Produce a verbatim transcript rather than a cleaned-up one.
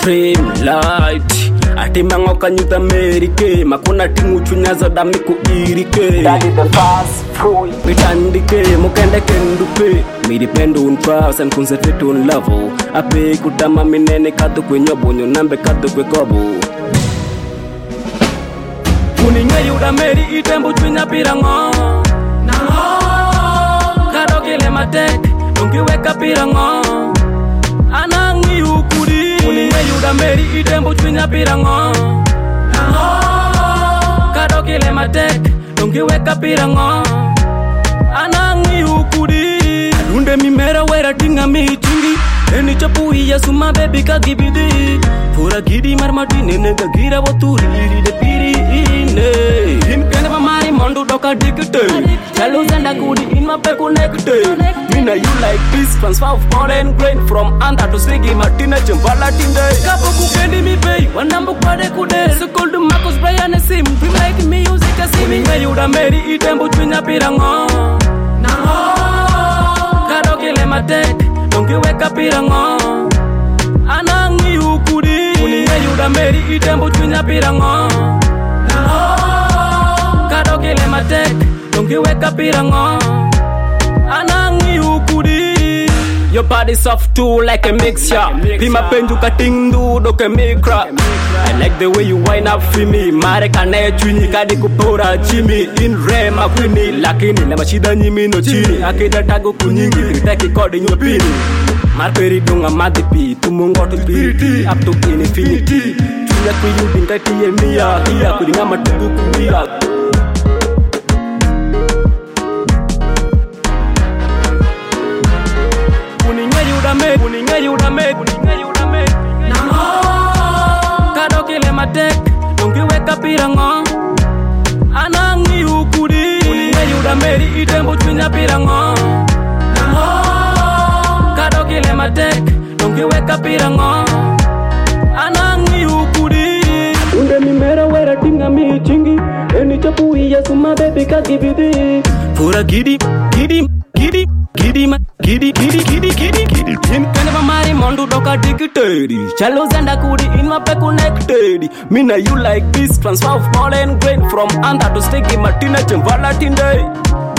supreme light. Ati mangoka nyuta merike, makuna tingu chunyaza damiku irike. That is the fast fruit. Mitandike, mukende kendupe. Me depend on trust and concentrate on love. Ape kutama minene katu kwenye bonyo nambe katu kwe kobo. Kuninge yuda meri itembu chwinya pirango. Nango kado kile matek, nungi weka pirango. Anangi ukuri. Kuninge yuda meri itembu chwinya pirango. Nango kado kile matek, nungi weka pirango. Anangi ukuri. Adunde mimera wera tinga mitingi. Eni chapu iya suma baby kagibidi. Pura gidi marmatine nega gira woturi iri de piri ine. In kene pa mari mondu doka dikite. Chalo zenda kudi in ma pe connected. Mina you like this transfer of pound and grain from anda to sigi martina chembala tinde. Kapo kukendi mi pay wanambu kwade kude. So cold Marcus Brian sim we like music asim. Mina you da meri itembu chwinya pirango. Nango kado kile matek dongi weka pirango. Anangi ukuri. Kuninge yuda meri itembu chwinya pirango. Nango kado kile matek dongi weka pirango. Anangi ukuri. Your body soft too like a mixture. Pima penju katindu doke mikra. I like the way you wind up for me. Mare kane chwinyi kadi kupora chimi. In re makwini lakini na mashida nyimi no chini. Akida tago kunyingi kriteki kodi nyopini. Marperi dunga madipi tumungoto piriti up to infinity. Chunya kuyu dingati ye miya iya kudinga matugu kuya. Kuninge yuda me, kuninge yuda me, kuninge yuda me. Nango kado kile matek, dongi weka pirango. Anangi ukuri. Kuninge yuda meri itembu chwinya pirango. Nango kado kile matek, dongi weka pirango. Anangi ukuri. Unde mimera wera tinga mi chingi. Eni chapu iya suma baby kagibidi. Pura gidi, gidi, gidi. Gidi ma, gidi, gidi, gidi, gidi, gidi. In kene pa mari mondu doka dikitedi. Chalo zenda kudi in ma pe connected. Mina you like this transfer of pollen grain from under to sticky martina chembala tinde.